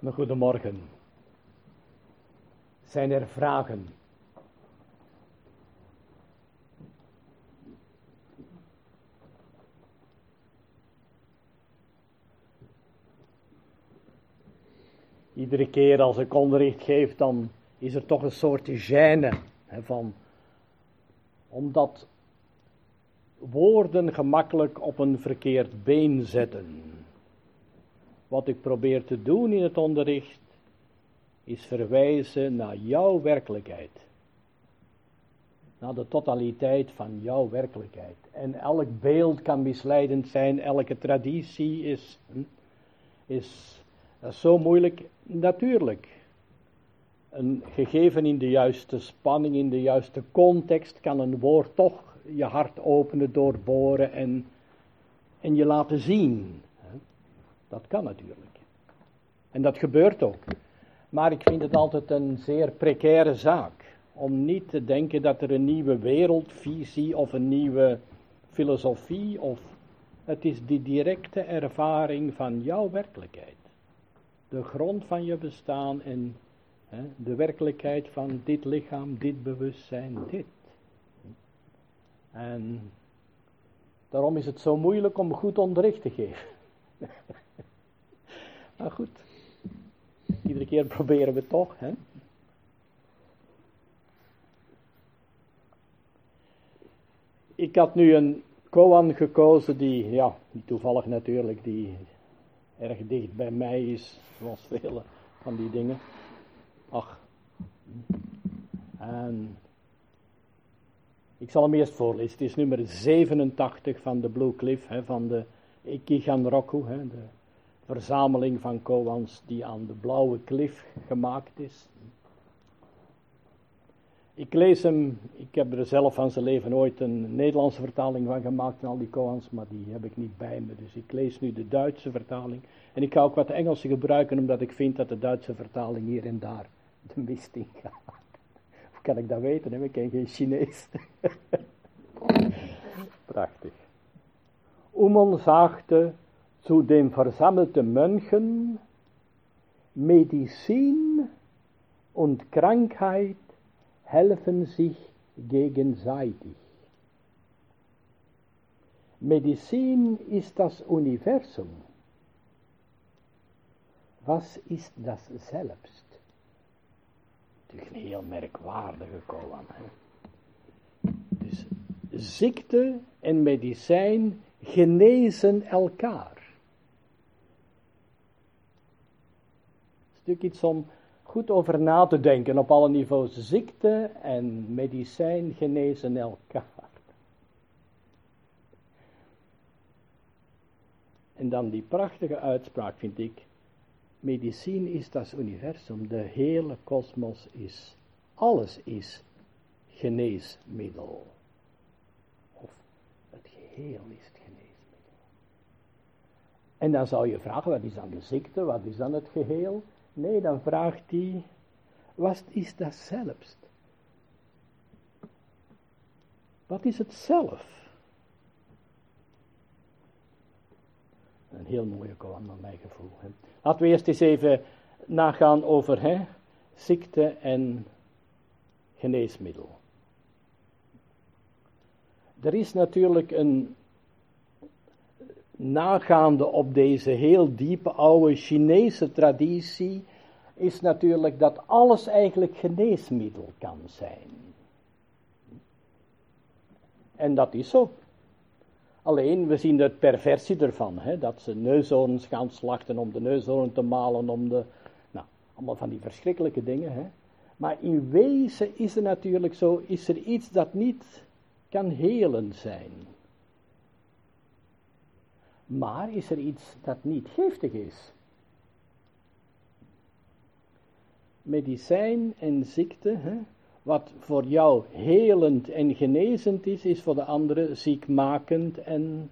Goedemorgen. Zijn er vragen? Iedere keer als ik onderricht geef, dan is er toch een soort gêne van, omdat woorden gemakkelijk op een verkeerd been zetten. Wat ik probeer te doen in het onderricht, is verwijzen naar jouw werkelijkheid. Naar de totaliteit van jouw werkelijkheid. En elk beeld kan misleidend zijn, elke traditie is zo moeilijk. Natuurlijk, een gegeven in de juiste spanning, in de juiste context, kan een woord toch je hart openen, doorboren en je laten zien. Dat kan natuurlijk. En dat gebeurt ook. Maar ik vind het altijd een zeer precaire zaak. Om niet te denken dat er een nieuwe wereldvisie of een nieuwe filosofie het is die directe ervaring van jouw werkelijkheid. De grond van je bestaan en de werkelijkheid van dit lichaam, dit bewustzijn, dit. En daarom is het zo moeilijk om goed onderricht te geven. Maar goed, iedere keer proberen we toch, hè. Ik had nu een koan gekozen die toevallig natuurlijk, die erg dicht bij mij is, zoals vele van die dingen. En ik zal hem eerst voorlezen. Het is nummer 87 van de Blue Cliff, van de Ikiganroku, de verzameling van koans die aan de blauwe klif gemaakt is. Ik lees hem, ik heb er zelf van zijn leven ooit een Nederlandse vertaling van gemaakt en al die koans, maar die heb ik niet bij me. Dus ik lees nu de Duitse vertaling. En ik ga ook wat Engelse gebruiken, omdat ik vind dat de Duitse vertaling hier en daar de mist in gaat. Hoe kan ik dat weten? Ik ken geen Chinees. Prachtig. Man sagte zu den versammelten Mönchen, Medizin und Krankheit helfen sich gegenseitig. Medizin ist das Universum. Was ist das selbst? Natuurlijk een heel merkwaardige koan. Dus ziekte en medicijn genezen elkaar. Een stuk iets om goed over na te denken op alle niveaus. Ziekte en medicijn genezen elkaar. En dan die prachtige uitspraak vind ik. Medicijn is das universum. De hele kosmos is, alles is geneesmiddel. Of het geheel is het geneesmiddel. En dan zou je vragen, wat is dan de ziekte, wat is dan het geheel? Nee, dan vraagt hij, wat is dat zelfs? Wat is het zelf? Een heel mooie koan naar mijn gevoel. Laten we eerst eens even nagaan over ziekte en geneesmiddel. Er is natuurlijk een nagaande op deze heel diepe oude Chinese traditie, is natuurlijk dat alles eigenlijk geneesmiddel kan zijn. En dat is zo. Alleen, we zien de perversie ervan, dat ze neushoorns gaan slachten om de neushoorn te malen, allemaal van die verschrikkelijke dingen. Maar in wezen is er natuurlijk zo, is er iets dat niet kan helend zijn. Maar is er iets dat niet giftig is? Medicijn en ziekte, wat voor jou helend en genezend is voor de andere ziekmakend en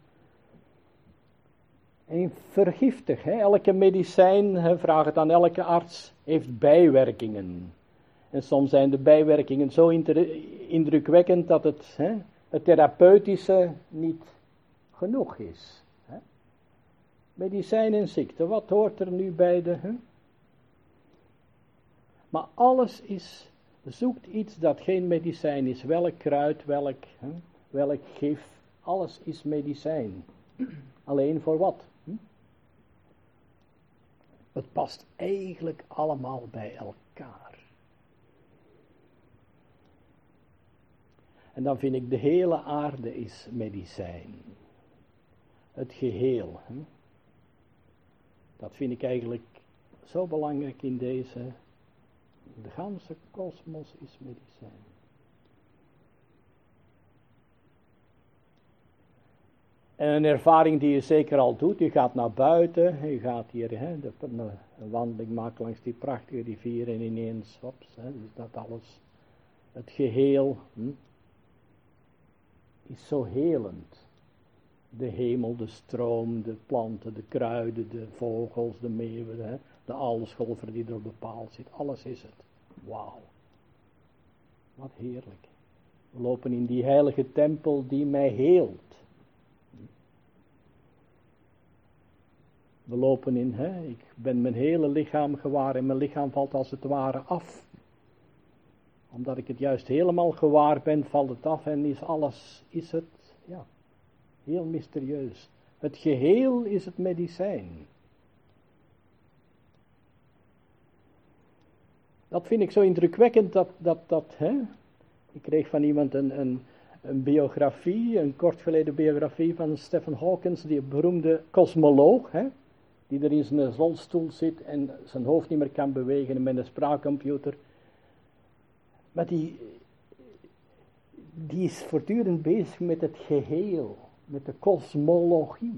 vergiftig. Elke medicijn, vraag het aan elke arts, heeft bijwerkingen. En soms zijn de bijwerkingen zo indrukwekkend dat het therapeutische niet genoeg is. Medicijn en ziekte, wat hoort er nu bij Maar alles zoekt iets dat geen medicijn is. Welk kruid, welk gif, alles is medicijn. Alleen voor wat? Het past eigenlijk allemaal bij elkaar. En dan vind ik de hele aarde is medicijn. Het geheel. Dat vind ik eigenlijk zo belangrijk in deze. De ganse kosmos is medicijn. En een ervaring die je zeker al doet, je gaat naar buiten, je gaat hier een wandeling maken langs die prachtige rivier en ineens, dus dat alles, het geheel is zo helend. De hemel, de stroom, de planten, de kruiden, de vogels, de meeuwen, de aalscholver die er bepaald zit, alles is het. Wauw, wat heerlijk. We lopen in die heilige tempel die mij heelt. We lopen in, ik ben mijn hele lichaam gewaar en mijn lichaam valt als het ware af. Omdat ik het juist helemaal gewaar ben, valt het af en is het, heel mysterieus. Het geheel is het medicijn. Dat vind ik zo indrukwekkend, ik kreeg van iemand een biografie, een kort geleden biografie van Stephen Hawking, die beroemde kosmoloog, die er in zijn rolstoel zit en zijn hoofd niet meer kan bewegen en met een spraakcomputer. Maar die is voortdurend bezig met het geheel, met de kosmologie.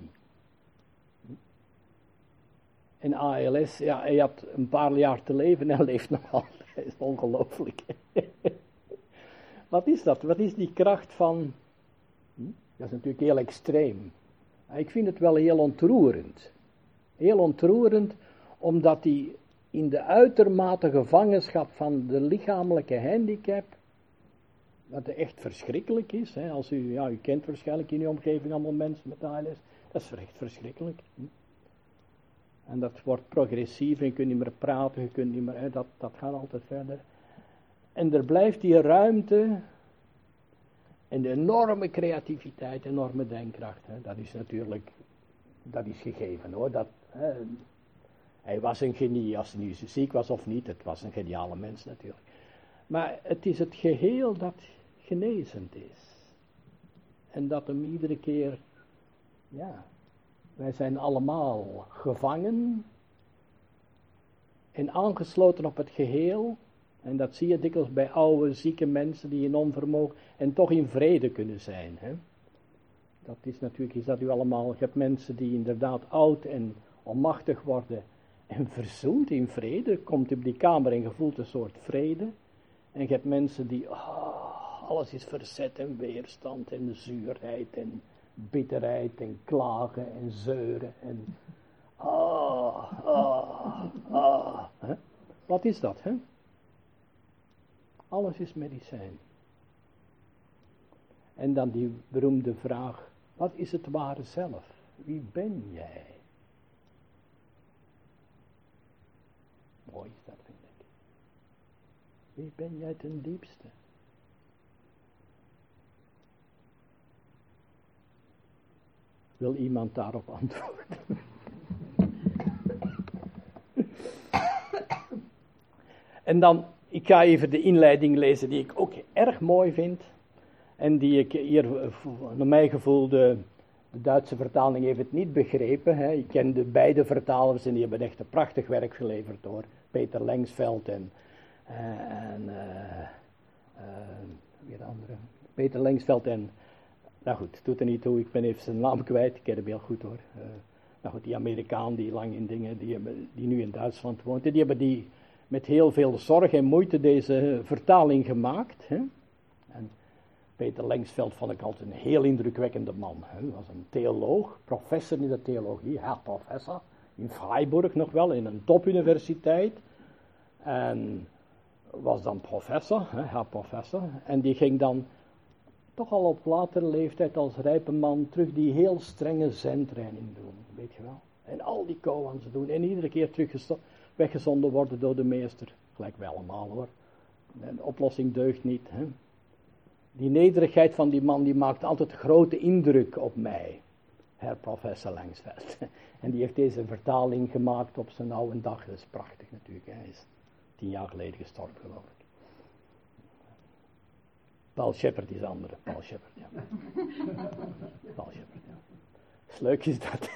En ALS, hij had een paar jaar te leven en hij leeft nog altijd. Dat is ongelooflijk. Wat is dat? Wat is die kracht van... Dat is natuurlijk heel extreem. Ik vind het wel heel ontroerend. Heel ontroerend, omdat hij in de uitermate gevangenschap van de lichamelijke handicap, wat echt verschrikkelijk is, als u kent waarschijnlijk in uw omgeving allemaal mensen met ALS, dat is echt verschrikkelijk. En dat wordt progressief, en je kunt niet meer praten, je kunt niet meer, dat gaat altijd verder. En er blijft die ruimte en de enorme creativiteit, enorme denkkracht, dat is natuurlijk, dat is gegeven hoor, hij was een genie, als hij nu ziek was of niet, het was een geniale mens natuurlijk. Maar het is het geheel dat genezend is. En dat hem iedere keer, wij zijn allemaal gevangen en aangesloten op het geheel. En dat zie je dikwijls bij oude, zieke mensen die in onvermogen en toch in vrede kunnen zijn. Dat is natuurlijk, dat u allemaal, je hebt mensen die inderdaad oud en onmachtig worden en verzoend in vrede, komt op die kamer en je voelt een soort vrede. En je hebt mensen die, alles is verzet en weerstand en zuurheid en bitterheid en klagen en zeuren en Wat is dat, Alles is medicijn. En dan die beroemde vraag, wat is het ware zelf? Wie ben jij? Mooi is dat, vind ik. Wie ben jij ten diepste? Wil iemand daarop antwoorden? En dan, ik ga even de inleiding lezen die ik ook erg mooi vind. En die ik hier, naar mijn gevoel, de Duitse vertaling heeft het niet begrepen. Ik ken de beide vertalers en die hebben echt een prachtig werk geleverd door Peter Lengsveld en weer andere. Peter Lengsveld en, nou goed, doet er niet toe, ik ben even zijn naam kwijt, ik ken hem heel goed hoor. Nou goed, die Amerikaan die lang in dingen, die nu in Duitsland woont, die hebben die met heel veel zorg en moeite deze vertaling gemaakt. En Peter Lengsveld vond ik altijd een heel indrukwekkende man. Hij was een theoloog, professor in de theologie, Herr Professor, in Freiburg nog wel, in een topuniversiteit. En was dan professor, Herr Professor. En die ging dan toch al op latere leeftijd als rijpe man terug die heel strenge zentraining doen, weet je wel. En al die koans doen en iedere keer weggezonden worden door de meester. Gelijk wel allemaal hoor. De oplossing deugt niet. Hè? Die nederigheid van die man, die maakt altijd grote indruk op mij. Herr professor Langsveld. En die heeft deze vertaling gemaakt op zijn oude dag. Dat is prachtig natuurlijk. Hij is 10 jaar geleden gestorven, geloof ik. Paul Shepard is andere. Paul Shepard, ja. Paul Shepard, ja. Leuk is dat.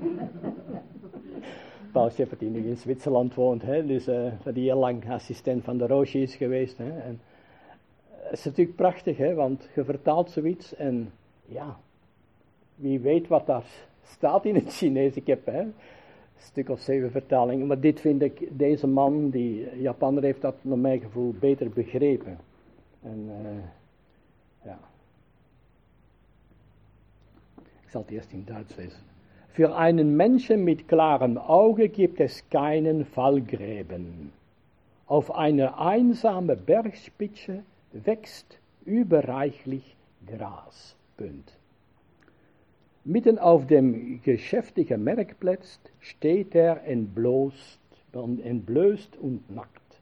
Paul Shepard die nu in Zwitserland woont. Hè, dus die heel lang assistent van de Roosje is geweest. Hè, en, het is natuurlijk prachtig, hè, want je vertaalt zoiets en ja, wie weet wat daar staat in het Chinees. Ik heb een stuk of 7 vertalingen, maar dit vind ik, deze man, die Japaner, heeft dat naar mijn gevoel beter begrepen. En ja, ik zal het eerst in Duits lezen. Für einen Menschen mit klaren Augen gibt es keinen Fallgräben. Auf einer einsamen Bergspitze wächst überreichlich Gras. Punt. Mitten auf dem geschäftigen Marktplatz steht er entblößt und nackt.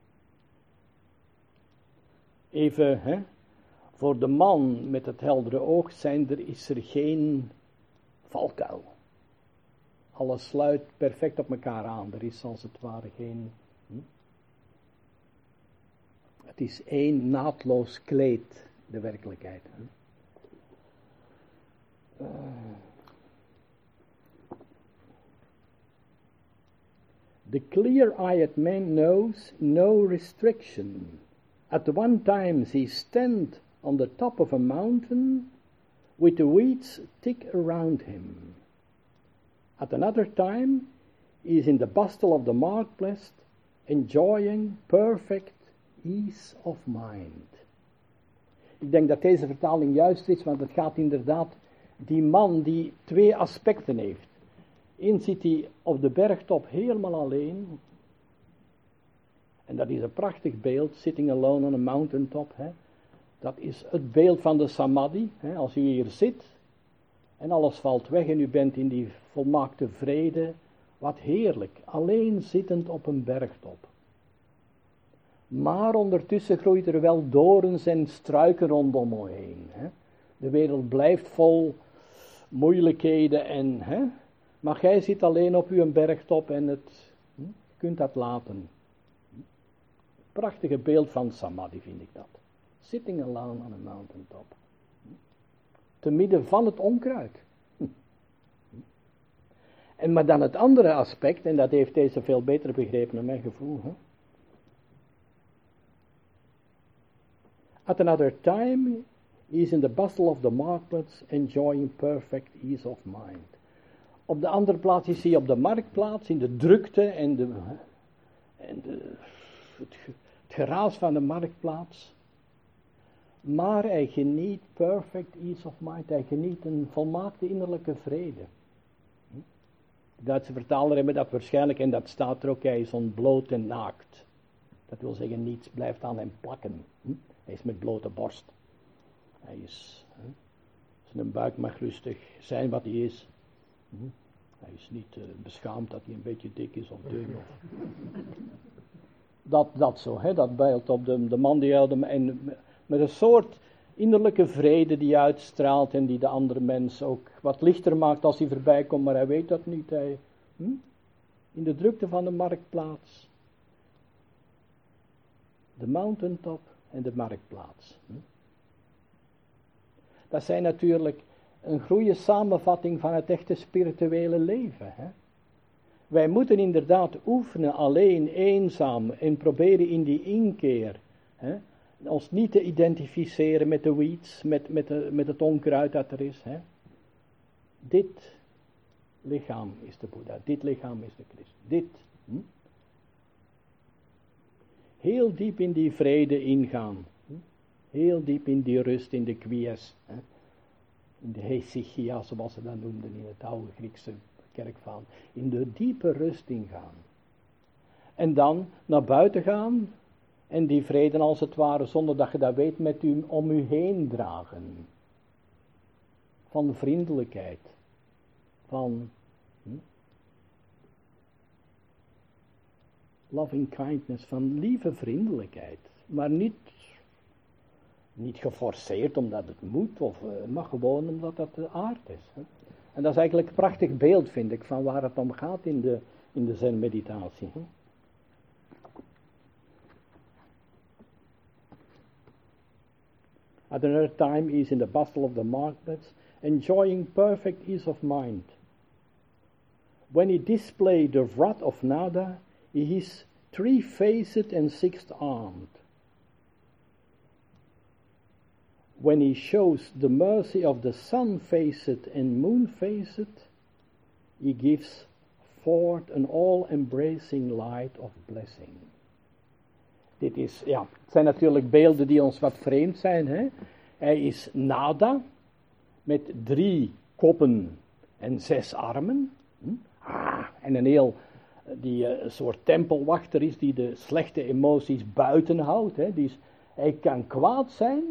Even, hè, voor de man met het heldere oog is er geen valkuil. Alles sluit perfect op elkaar aan. Er is als het ware geen... Het is één naadloos kleed, de werkelijkheid. The clear-eyed man knows no restriction. At one time he stands on the top of a mountain with the weeds thick around him. At another time he is in the bustle of the marketplace, enjoying perfect ease of mind. Ik denk dat deze vertaling juist is, want het gaat inderdaad die man die 2 aspecten heeft. Eens zit hij op de bergtop helemaal alleen. En dat is een prachtig beeld, sitting alone on a mountaintop. Hè. Dat is het beeld van de samadhi. Hè. Als u hier zit en alles valt weg en u bent in die volmaakte vrede. Wat heerlijk, alleen zittend op een bergtop. Maar ondertussen groeit er wel dorens en struiken rondom me heen. Hè. De wereld blijft vol moeilijkheden en... Hè, maar jij zit alleen op uw bergtop en je kunt dat laten. Prachtige beeld van samadhi vind ik dat. Sitting alone on a mountaintop. Te midden van het onkruid. En maar dan het andere aspect, en dat heeft deze veel beter begrepen naar mijn gevoel. Hè? At another time, he is in the bustle of the marketplace, enjoying perfect ease of mind. Op de andere plaats is hij op de marktplaats, in de drukte en het geraas van de marktplaats. Maar hij geniet perfect ease of mind, hij geniet een volmaakte innerlijke vrede. De Duitse vertaler hebben dat waarschijnlijk, en dat staat er ook, hij is ontbloot en naakt. Dat wil zeggen, niets blijft aan hem plakken. Hij is met blote borst. Hij is, zijn buik mag rustig zijn wat hij is. Hij is niet beschaamd dat hij een beetje dik is of dun. Dat zo, hè, dat beeld op de man die en met een soort innerlijke vrede die uitstraalt en die de andere mens ook wat lichter maakt als hij voorbij komt, maar hij weet dat niet. Hij, in de drukte van de marktplaats. De mountaintop en de marktplaats. Dat zijn natuurlijk een goede samenvatting van het echte spirituele leven. Hè? Wij moeten inderdaad oefenen, alleen, eenzaam, en proberen in die inkeer, hè, ons niet te identificeren met de weeds, met het onkruid dat er is. Hè? Dit lichaam is de Boeddha, dit lichaam is de Christus, dit. Heel diep in die vrede ingaan, heel diep in die rust, in de quies, hè? In de hesychia, zoals ze dat noemden in het oude Griekse kerkvaal, in de diepe rust ingaan. En dan naar buiten gaan en die vrede als het ware, zonder dat je dat weet, met u om u heen dragen. Van vriendelijkheid, van loving kindness, van lieve vriendelijkheid. Maar niet geforceerd omdat het moet, maar gewoon omdat dat de aard is. Hè. En dat is eigenlijk een prachtig beeld, vind ik, van waar het om gaat in de zen-meditatie. Hè. At another time he is in the bustle of the markets, enjoying perfect ease of mind. When he displayed the wrath of Nada, he is three-faced and six-armed. When he shows the mercy of the sun-faced and moon-faced, he gives forth an all-embracing light of blessing. Dit is, ja, het zijn natuurlijk beelden die ons wat vreemd zijn. Hè? Hij is Nada, met 3 koppen en 6 armen. En een heel, die een soort tempelwachter is, die de slechte emoties buiten houdt. Hè? Hij kan kwaad zijn,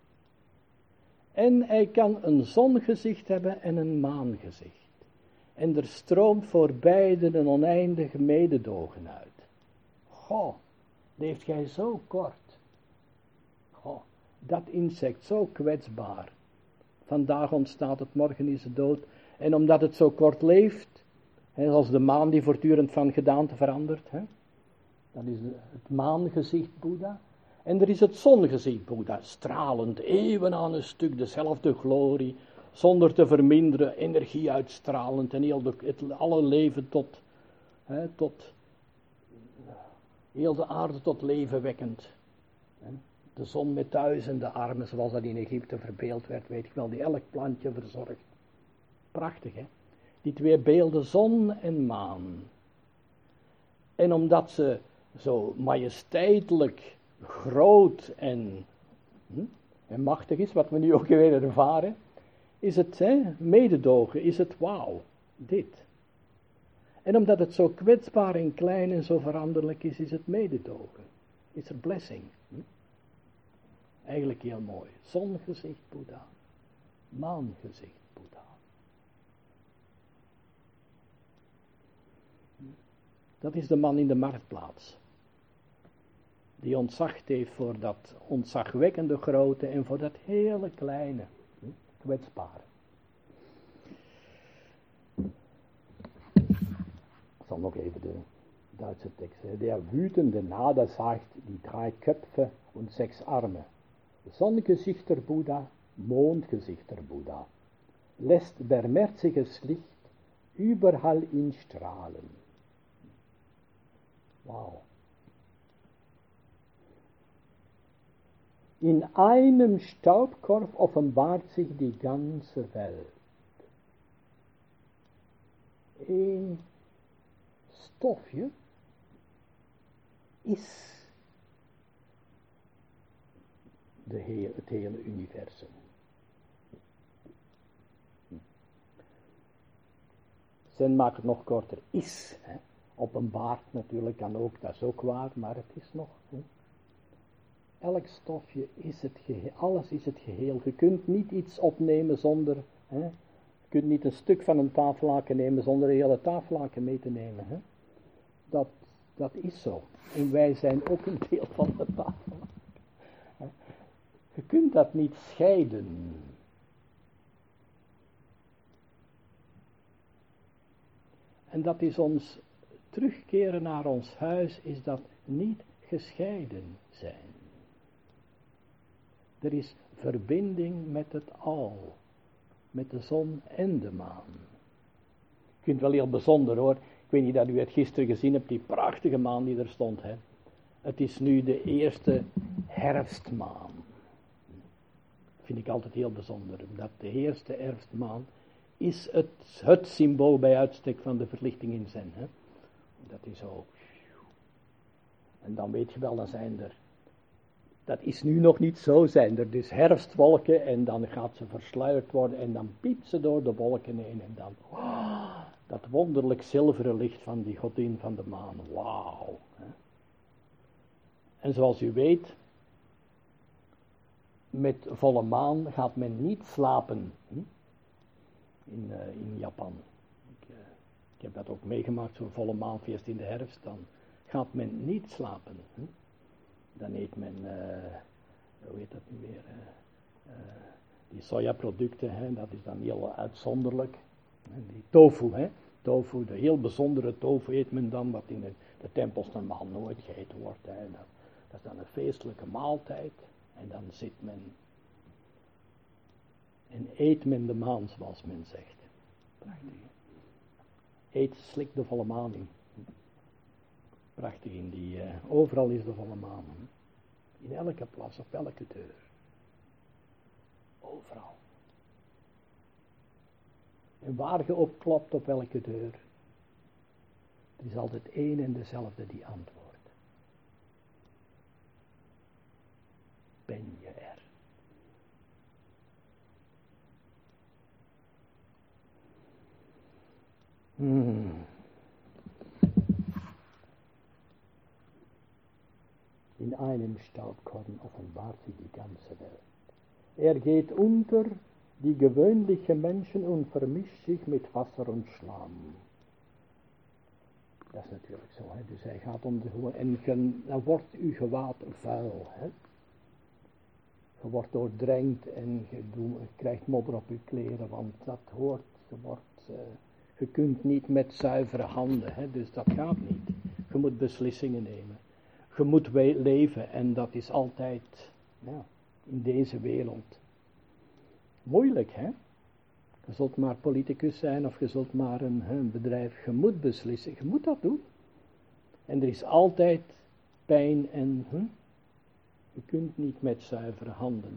en hij kan een zongezicht hebben en een maangezicht. En er stroomt voor beiden een oneindige mededogen uit. Goh, leeft gij zo kort. Goh, dat insect zo kwetsbaar. Vandaag ontstaat het, morgen is het dood. En omdat het zo kort leeft, zoals de maan die voortdurend van gedaante verandert. Hè, dat is het maangezicht Boeddha. En er is het zongezicht Boeddha, stralend, eeuwen aan een stuk, dezelfde glorie, zonder te verminderen, energie uitstralend en alle leven tot heel de aarde tot leven wekkend. De zon met 1000 armen, zoals dat in Egypte verbeeld werd, weet ik wel, die elk plantje verzorgt. Prachtig, hè? Die 2 beelden, zon en maan. En omdat ze zo majesteitelijk, groot en machtig is, wat we nu ook weer ervaren, is het mededogen, is het wauw, dit. En omdat het zo kwetsbaar en klein en zo veranderlijk is het mededogen. Is er blessing. Eigenlijk heel mooi. Zongezicht Boeddha. Maangezicht Boeddha. Dat is de man in de marktplaats. Die ontzag heeft voor dat ontzagwekkende grote en voor dat hele kleine, kwetsbare. Ik zal nog even de Duitse tekst. Der wütende Nada sagt die 3 Köpfe und 6 Arme. Sonnengesichter Buddha, Mondgesichter Buddha. Lässt barmherziges Licht überall in strahlen. Wow. In einem Staubkorb offenbart sich die ganze Welt. Een stofje is het hele universum. Zen maakt het nog korter. Is. Hè. Openbaart natuurlijk kan ook, dat is ook waar, maar het is nog. Hè. Elk stofje is het geheel, alles is het geheel. Je kunt niet iets opnemen zonder, je kunt niet een stuk van een tafellaken nemen zonder een hele tafellaken mee te nemen. Hè. Dat is zo. En wij zijn ook een deel van de tafellaken. Je kunt dat niet scheiden. En dat is ons terugkeren naar ons huis, is dat niet gescheiden zijn. Er is verbinding met het al, met de zon en de maan. Ik vind het wel heel bijzonder hoor, ik weet niet dat u het gisteren gezien hebt, die prachtige maan die er stond. Hè. Het is nu de eerste herfstmaan. Dat vind ik altijd heel bijzonder, dat de eerste herfstmaan is het symbool bij uitstek van de verlichting in Zen. Hè. Dat is zo. En dan weet je wel, dan zijn er, dat is nu nog niet zo, zijn er dus herfstwolken en dan gaat ze versluierd worden en dan piept ze door de wolken heen en dan, dat wonderlijk zilveren licht van die godin van de maan, wauw. En zoals u weet, met volle maan gaat men niet slapen in Japan. Ik heb dat ook meegemaakt, zo'n volle maanfeest in de herfst, dan gaat men niet slapen. Dan eet men, hoe heet dat nu weer, die sojaproducten, dat is dan heel uitzonderlijk. Die tofu, tofu, de heel bijzondere tofu eet men dan, wat in de tempels normaal nooit gegeten wordt. Dat is dan een feestelijke maaltijd. En dan zit men en eet men de maan, zoals men zegt. Prachtig. Eet, slik de volle maan in. Prachtig, overal is de volle maan. In elke plaats, op elke deur. Overal. En waar je op klopt, op elke deur, er is altijd één en dezelfde die antwoordt. Ben je er? In einem Staubkorn offenbart sich die ganze Welt. Geht unter die gewöhnliche Menschen und vermischt sich mit Wasser und Schlamm. Dat is natuurlijk zo, dus hij gaat onder en dan wordt uw gewaad vuil. Je wordt doordrenkt en je krijgt modder op je kleren, want dat hoort, je kunt niet met zuivere handen, dus dat gaat niet. Je moet beslissingen nemen. Je moet leven en dat is altijd in deze wereld moeilijk, Je zult maar politicus zijn of je zult maar een bedrijf. Je moet beslissen, je moet dat doen. En er is altijd pijn en je kunt niet met zuivere handen.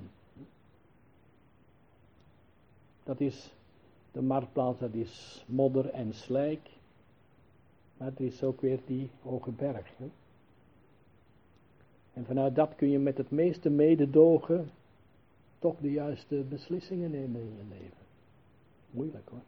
Dat is de marktplaats, dat is modder en slijk. Maar er is ook weer die hoge berg. En vanuit dat kun je met het meeste mededogen toch de juiste beslissingen nemen in je leven. Moeilijk hoor.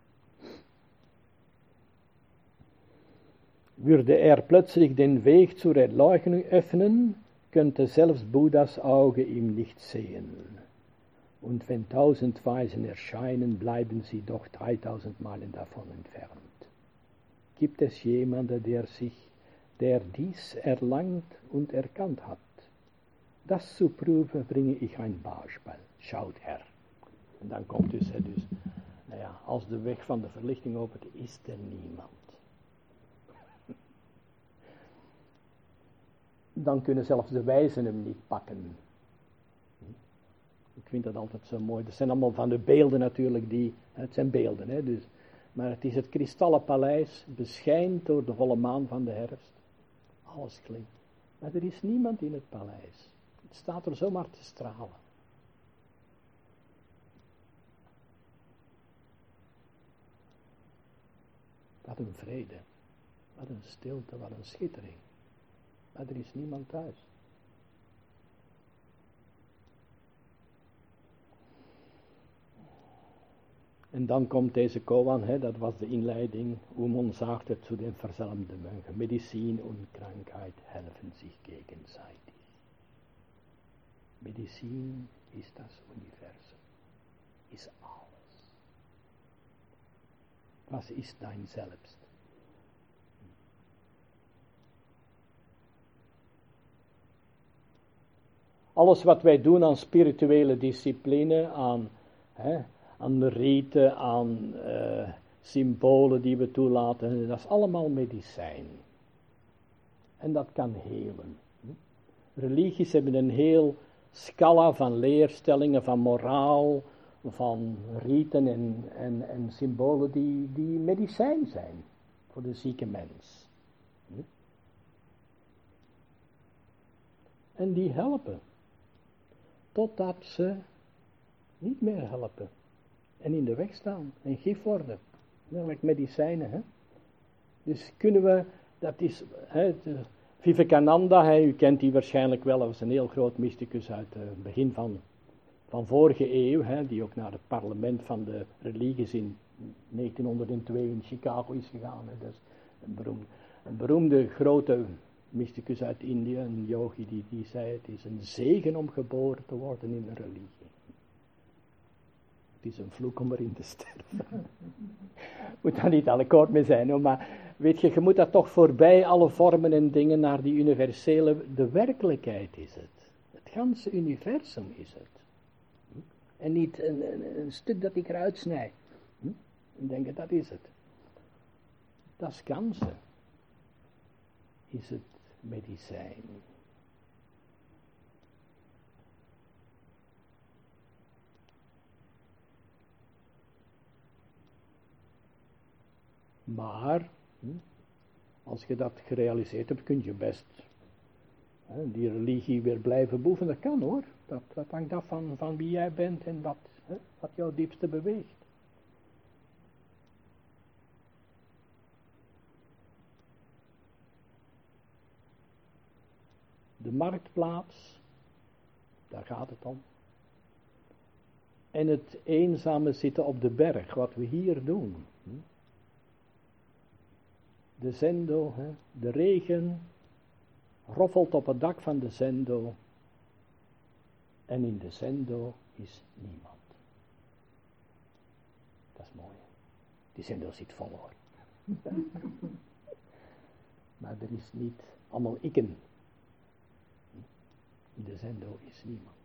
Würde plötzlich den Weg zur Erleuchtung öffnen, könnte selbst Buddhas Auge ihm nicht sehen. Und wenn 1000 Weisen erscheinen, bleiben sie doch 3000 Meilen davon entfernt. Gibt es jemanden, der dies erlangt und erkannt hat? Das zu prüfen bringe ich ein Beispiel. Schaut her. En dan komt dus, als de weg van de verlichting opent, is er niemand. Dan kunnen zelfs de wijzen hem niet pakken. Ik vind dat altijd zo mooi. Dat zijn allemaal van de beelden natuurlijk, het zijn beelden, dus. Maar het is het kristallen paleis, beschijnd door de volle maan van de herfst. Alles klinkt. Maar er is niemand in het paleis. Het staat er zomaar te stralen. Wat een vrede. Wat een stilte, wat een schittering. Maar er is niemand thuis. En dan komt deze koan, dat was de inleiding. Man sagte zu den versammelten Mönchen, Medizin und Krankheit helfen sich gegenseitig. Medizin ist das Universum, ist alles. Was ist dein Selbst? Alles wat wij doen aan spirituele discipline, aan riten, aan symbolen die we toelaten, dat is allemaal medicijn. En dat kan helen. Religies hebben een heel scala van leerstellingen, van moraal, van riten en symbolen die medicijn zijn voor de zieke mens. En die helpen. Totdat ze niet meer helpen. En in de weg staan. En gif worden. Namelijk medicijnen. Dus kunnen we, dat is, Vivekananda, u kent die waarschijnlijk wel, dat was een heel groot mysticus uit het begin van vorige eeuw, die ook naar het parlement van de religies in 1902 in Chicago is gegaan. Dat is een beroemde grote mysticus uit India, een yogi, die zei, het is een zegen om geboren te worden in een religie. Het is een vloek om erin te sterven. Moet daar niet akkoord mee zijn, hoor, maar weet je moet dat toch voorbij alle vormen en dingen naar die universele, de werkelijkheid is het. Het ganse universum is het. En niet een stuk dat ik eruit snij. En denk dat is het. Dat ganse is het medicijn. Maar, als je dat gerealiseerd hebt, kun je best die religie weer blijven beoefenen. Dat kan hoor. Dat hangt af van wie jij bent en wat jou diepste beweegt. De marktplaats, daar gaat het om. En het eenzame zitten op de berg, wat we hier doen. De zendo, de regen roffelt op het dak van de zendo. En in de zendo is niemand. Dat is mooi. Die zendo zit vol hoor. Maar er is niet allemaal ikken. In de zendo is niemand.